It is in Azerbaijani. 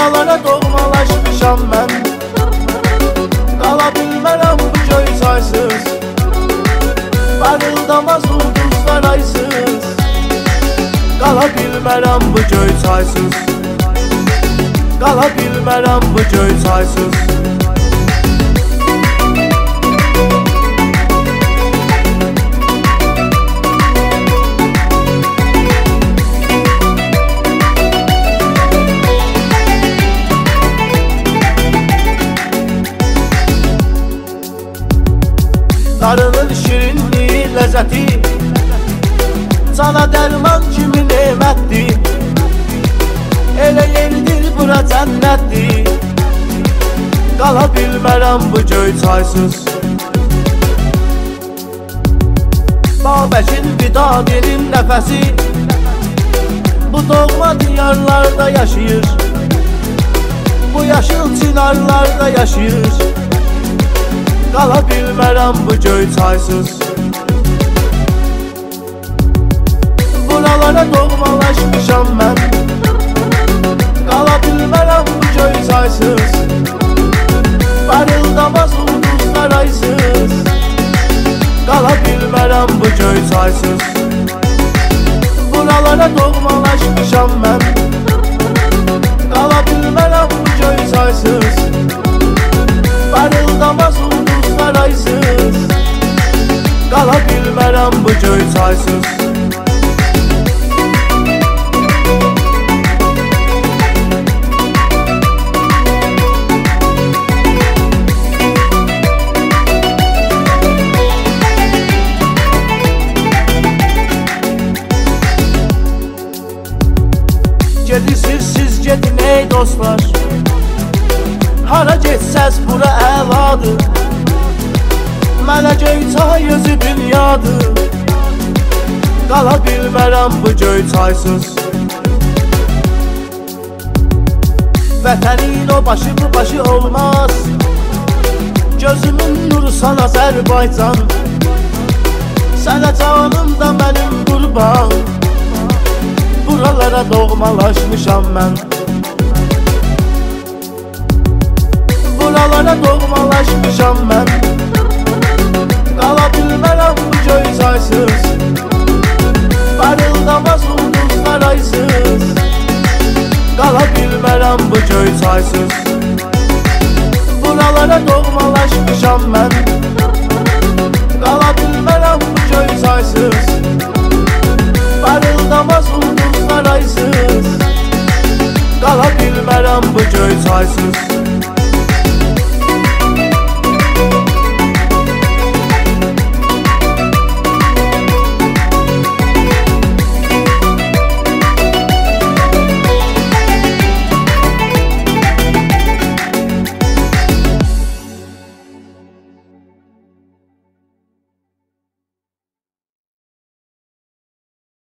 Buralara doğmalaşmışam mən. Qala bilmərəm bu göy çaysız, parıldamaz ulduzlar aysız. Qala bilmərəm bu göy çaysız, qala bilmərəm bu göy çaysız. Darının şirinliği, ləzzəti cana dərman kimi nemətdir. Elə yerdir bura cənnətdir. Qala bilmərəm bu göy çaysız. Babəkin Vidadinin nəfəsi bu doğma diyarlarda yaşayır, bu yaşıl çinarlarda yaşayır. Qala bilmərəm bu göy çaysız. Buralara doğmalaşmışam mən. Qala bilmərəm bu göy çaysız, parıldamaz ulduzlar aysız. Qala bilmərəm bu göy çaysız. Buralara doğmalaşmışam mən. Qala bilmərəm bu göy çaysız, parıldamaz ulduzlar aysız. Qala bilmərəm bu göy çaysız. Gedirsiniz siz gedin ey dostlar, hara getsəz bura əladır. Mənə göy çay özü dünyadır. Qala bilmərəm bu göy çaysız. Vətənin o başı bu başı olmaz. Gözümün nurusan Azərbaycan, sənə canım da mənim qurban. Buralara doğmalaşmışam mən. Buralara doğmalaşmışam mən. Qala bilmərəm bu göy çaysız, parıldamaz ulduzlar aysız. Qala bilmərəm bu göy çaysız. Buralara doğmalaşmışam mən. Qala bilmərəm bu göy çaysız, parıldamaz ulduzlar aysız. Qala bilmərəm bu göy çaysız.